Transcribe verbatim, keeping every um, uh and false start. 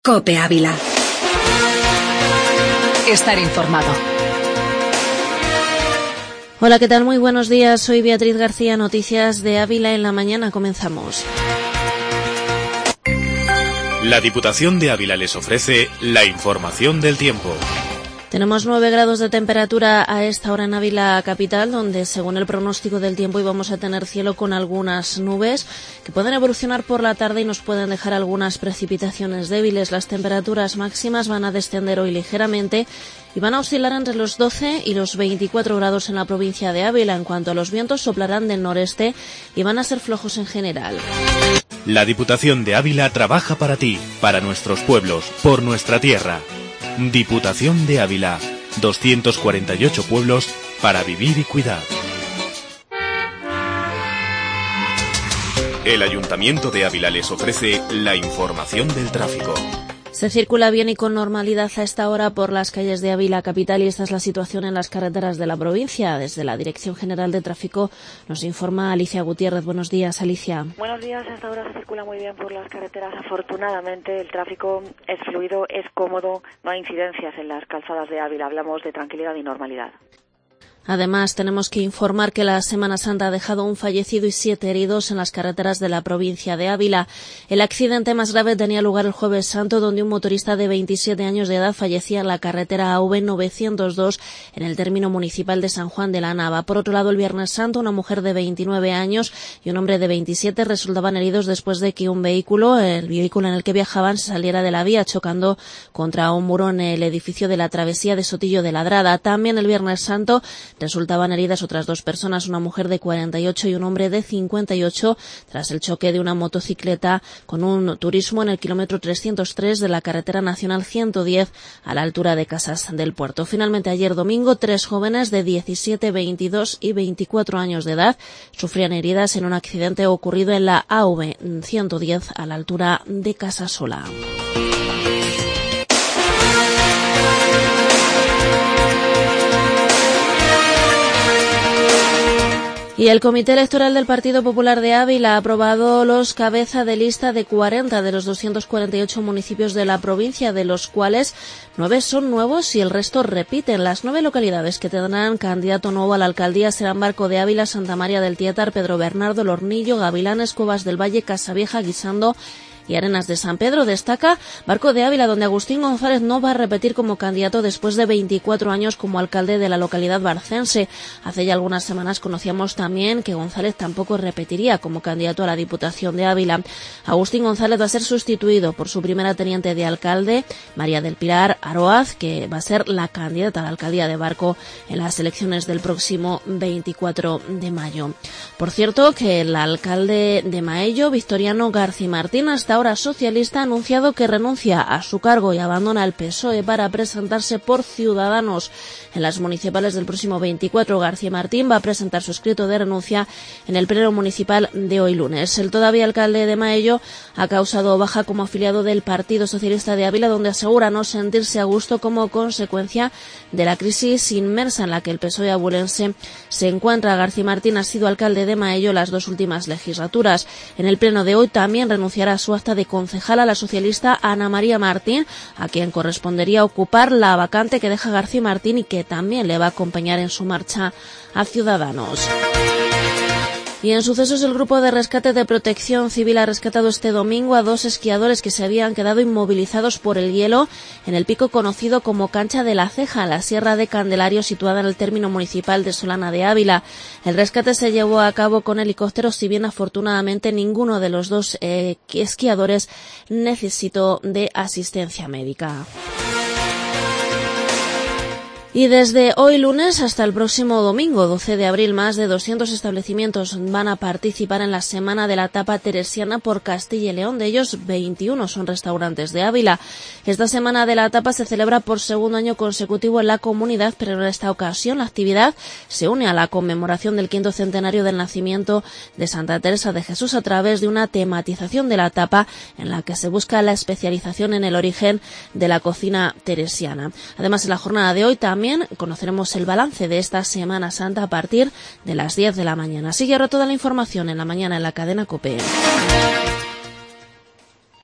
COPE Ávila. Estar informado. Hola, ¿qué tal? Muy buenos días. Soy Beatriz García, Noticias de Ávila en la mañana. Comenzamos. La Diputación de Ávila les ofrece la información del tiempo. Tenemos nueve grados de temperatura a esta hora en Ávila capital, donde según el pronóstico del tiempo íbamos a tener cielo con algunas nubes que pueden evolucionar por la tarde y nos pueden dejar algunas precipitaciones débiles. Las temperaturas máximas van a descender hoy ligeramente y van a oscilar entre los doce y los veinticuatro grados en la provincia de Ávila. En cuanto a los vientos, soplarán del noreste y van a ser flojos en general. La Diputación de Ávila trabaja para ti, para nuestros pueblos, por nuestra tierra. Diputación de Ávila, doscientos cuarenta y ocho pueblos para vivir y cuidar. El Ayuntamiento de Ávila les ofrece la información del tráfico. Se circula bien y con normalidad a esta hora por las calles de Ávila capital y esta es la situación en las carreteras de la provincia. Desde la Dirección General de Tráfico nos informa Alicia Gutiérrez. Buenos días, Alicia. Buenos días. A esta hora se circula muy bien por las carreteras. Afortunadamente el tráfico es fluido, es cómodo, no hay incidencias en las calzadas de Ávila. Hablamos de tranquilidad y normalidad. Además, tenemos que informar que la Semana Santa ha dejado un fallecido y siete heridos en las carreteras de la provincia de Ávila. El accidente más grave tenía lugar el Jueves Santo, donde un motorista de veintisiete años de edad fallecía en la carretera A V novecientos dos en el término municipal de San Juan de la Nava. Por otro lado, el Viernes Santo, una mujer de veintinueve años y un hombre de veintisiete resultaban heridos después de que un vehículo, el vehículo en el que viajaban, saliera de la vía chocando contra un muro en el edificio de la travesía de Sotillo de Ladrada. También el Viernes Santo resultaban heridas otras dos personas, una mujer de cuarenta y ocho y un hombre de cincuenta y ocho, tras el choque de una motocicleta con un turismo en el kilómetro trescientos tres de la carretera nacional ciento diez a la altura de Casas del Puerto. Finalmente, ayer domingo, tres jóvenes de diecisiete, veintidós y veinticuatro años de edad sufrían heridas en un accidente ocurrido en la A V ciento diez a la altura de Casasola. Y el Comité Electoral del Partido Popular de Ávila ha aprobado los cabeza de lista de cuarenta de los doscientos cuarenta y ocho municipios de la provincia, de los cuales nueve son nuevos y el resto repiten. Las nueve localidades que tendrán candidato nuevo a la alcaldía serán Barco de Ávila, Santa María del Tietar, Pedro Bernardo, El Hornillo, Gavilanes, Cuevas del Valle, Casavieja, Guisando y Arenas de San Pedro. Destaca Barco de Ávila, donde Agustín González no va a repetir como candidato después de veinticuatro años como alcalde de la localidad barcense. Hace ya algunas semanas conocíamos también que González tampoco repetiría como candidato a la Diputación de Ávila. Agustín González va a ser sustituido por su primera teniente de alcalde, María del Pilar Aroaz, que va a ser la candidata a la alcaldía de Barco en las elecciones del próximo veinticuatro de mayo. Por cierto, que el alcalde de Maello, Victoriano García Martín, hasta ahora socialista, ha anunciado que renuncia a su cargo y abandona el P S O E para presentarse por Ciudadanos. En las municipales del próximo veinticuatro, García Martín va a presentar su escrito de renuncia en el pleno municipal de hoy lunes. El todavía alcalde de Maello ha causado baja como afiliado del Partido Socialista de Ávila, donde asegura no sentirse a gusto como consecuencia de la crisis inmersa en la que el P S O E abulense se encuentra. García Martín ha sido alcalde de Maello las dos últimas legislaturas. En el pleno de hoy también renunciará a su acta de concejala la socialista Ana María Martín, a quien correspondería ocupar la vacante que deja García Martín y que también le va a acompañar en su marcha a Ciudadanos. Y en sucesos, el Grupo de Rescate de Protección Civil ha rescatado este domingo a dos esquiadores que se habían quedado inmovilizados por el hielo en el pico conocido como Cancha de la Ceja, en la Sierra de Candelario, situada en el término municipal de Solana de Ávila. El rescate se llevó a cabo con helicópteros, si bien afortunadamente ninguno de los dos eh, esquiadores necesitó de asistencia médica. Y desde hoy lunes hasta el próximo domingo, doce de abril, más de doscientos establecimientos van a participar en la Semana de la Tapa Teresiana por Castilla y León. De ellos, veintiuno son restaurantes de Ávila. Esta Semana de la Tapa se celebra por segundo año consecutivo en la comunidad, pero en esta ocasión la actividad se une a la conmemoración del quinto centenario del nacimiento de Santa Teresa de Jesús a través de una tematización de la tapa en la que se busca la especialización en el origen de la cocina teresiana. Además, en la jornada de hoy también También conoceremos el balance de esta Semana Santa a partir de las diez de la mañana. Sigue ahora toda la información en la mañana en la cadena COPE.